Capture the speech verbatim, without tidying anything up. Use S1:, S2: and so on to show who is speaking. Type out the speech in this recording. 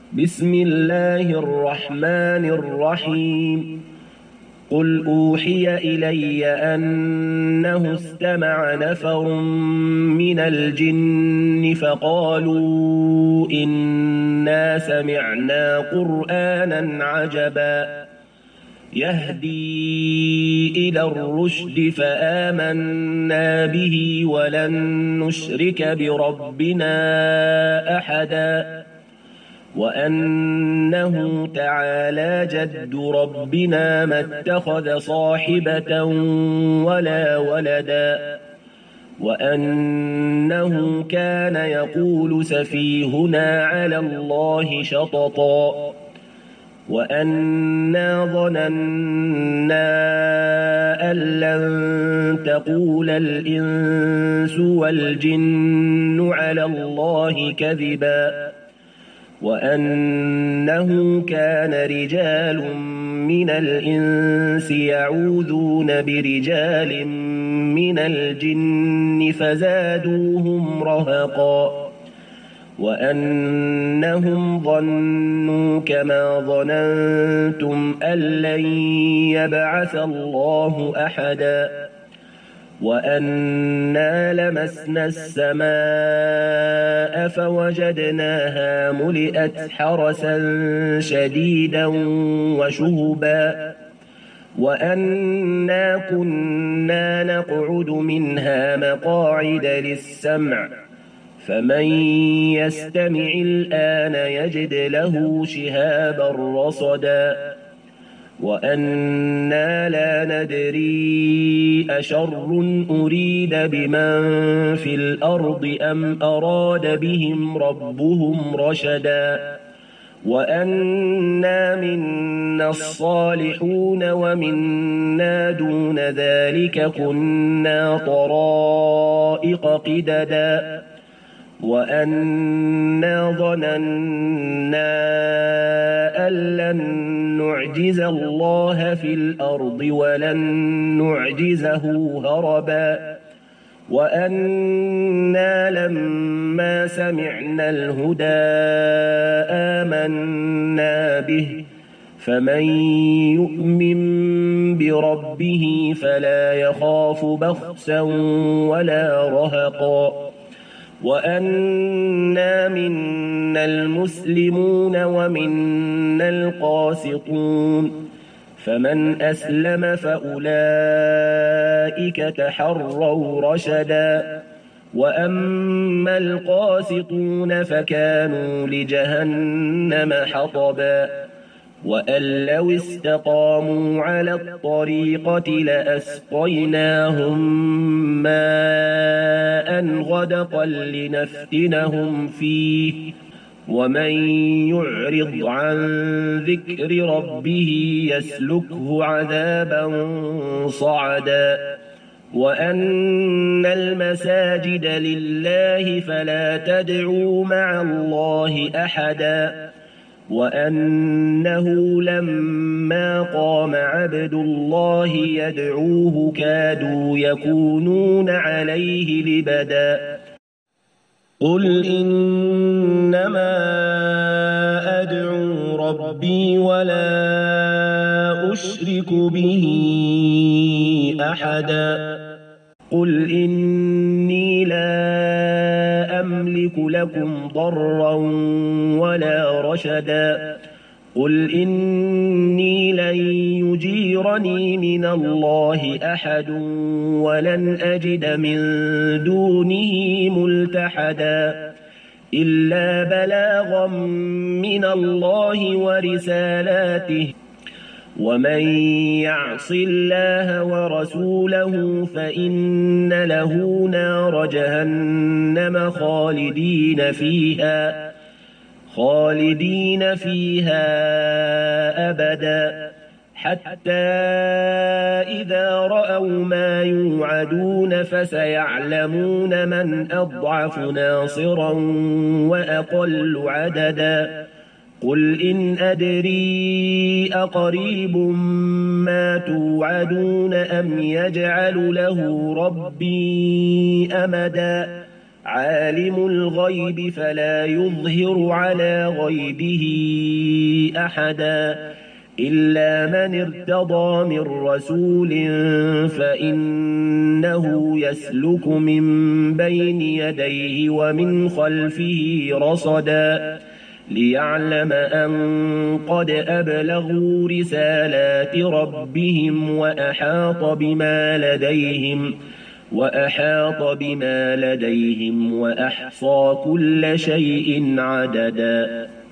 S1: بسم الله الرحمن الرحيم قل أوحي إلي أنه استمع نفر من الجن فقالوا إنا سمعنا قرآنا عجبا يهدي إلى الرشد فآمنا به ولن نشرك بربنا أحدا وأنه تعالى جد ربنا ما اتخذ صاحبة ولا ولدا وأنه كان يقول سفيهنا على الله شططا وأنا ظننا أن لن تقول الإنس والجن على الله كذبا وأنه كان رجال من الإنس يعوذون برجال من الجن فزادوهم رهقا وأنهم ظنوا كما ظننتم أن لن يبعث الله أحدا وأنا لمسنا السماء فوجدناها ملئت حرسا شديدا وشهبا وأنا كنا نقعد منها مقاعد للسمع فمن يستمع الآن يجد له شهابا رصدا وأنا لا ندري أشر أريد بمن في الأرض أم أراد بهم ربهم رشدا وأنا منا الصالحون ومنا دون ذلك كنا طرائق قددا وأنا ظننا أن لن نعجز الله في الأرض ولن نعجزه هربا وأنا لما سمعنا الهدى آمنا به فمن يؤمن بربه فلا يخاف بخسا ولا رهقا وأنا منا المسلمون ومنا القاسطون فمن أسلم فأولئك تحروا رشدا وأما القاسطون فكانوا لجهنم حطبا وأن لو استقاموا على الطريقة لأسقيناهم ماء غدقا لنفتنهم فيه ومن يعرض عن ذكر ربه يسلكه عذابا صعدا وأن المساجد لله فلا تدعوا مع الله أحدا وأنه لما قام عبد الله يدعوه كادوا يكونون عليه لبدا قل إنما أدعو ربي ولا أشرك به أحدا قل إني لا أملك لكم ضرا ولا رشدا قل إني لن يجيرني من الله أحد ولن أجد من دونه ملتحدا إلا بلاغا من الله ورسالاته ومن يعص الله ورسوله فإن له نار جهنم خالدين فيها خالدين فيها أبدا حتى إذا رأوا ما يوعدون فسيعلمون من أضعف ناصرا وأقل عددا قل إن أدري أقريب ما توعدون أم يجعل له ربي أمدا عالم الغيب فلا يظهر على غيبه أحدا إلا من ارتضى من رسول فإنه يسلك من بين يديه ومن خلفه رصدا ليعلم أن قد أبلغوا رسالات ربهم وأحاط بما لديهم وأحاط بما لديهم وأحصى كل شيء عددا.